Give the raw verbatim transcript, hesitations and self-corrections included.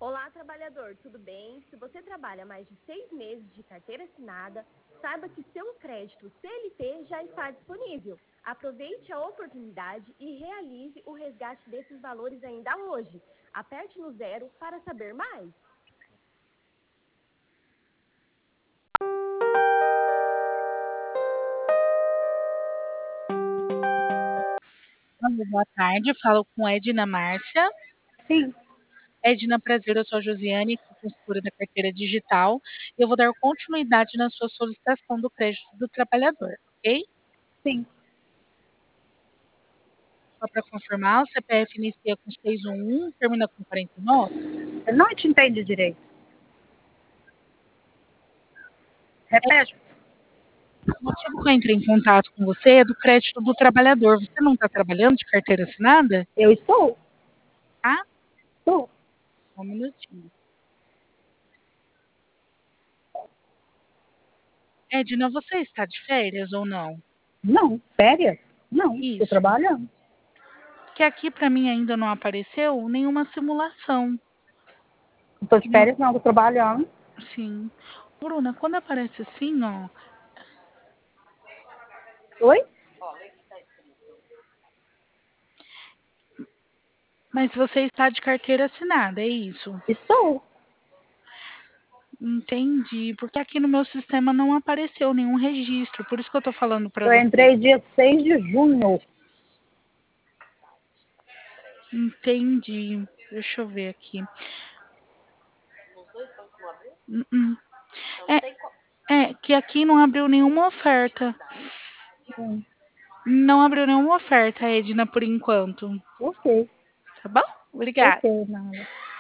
Olá, trabalhador, tudo bem? Se você trabalha mais de seis meses de carteira assinada, saiba que seu crédito C L T já está disponível. Aproveite a oportunidade e realize o resgate desses valores ainda hoje. Aperte no zero para saber mais. Alô, boa tarde, falo com Edna Márcia. Sim. Edna, prazer, eu sou a Josiane, consultora da carteira digital. Eu vou dar continuidade na sua solicitação do crédito do trabalhador, ok? Sim. Só para confirmar, o C P F inicia com seiscentos e onze, termina com quarenta e nove? Eu não te entendi direito. Repete. O motivo que eu entrei em contato com você é do crédito do trabalhador. Você não está trabalhando de carteira assinada? Eu estou. Ah, Estou. um minutinho. Edna, você está de férias ou não? Não. Férias? Não. Estou Isso. trabalhando. Que aqui para mim ainda não apareceu nenhuma simulação. Estou de férias, não. Estou trabalhando. Sim. Bruna, quando aparece assim, ó. Oi? Mas você está de carteira assinada, é isso? Estou. Entendi. Porque aqui no meu sistema não apareceu nenhum registro. Por isso que eu tô falando para Eu você. entrei dia seis de junho. Entendi. Deixa eu ver aqui. Uh -uh. É, é que aqui não abriu nenhuma oferta. Hum. Não abriu nenhuma oferta, Edna, por enquanto. Ok. Tá bom? Obrigada. Ok, nada.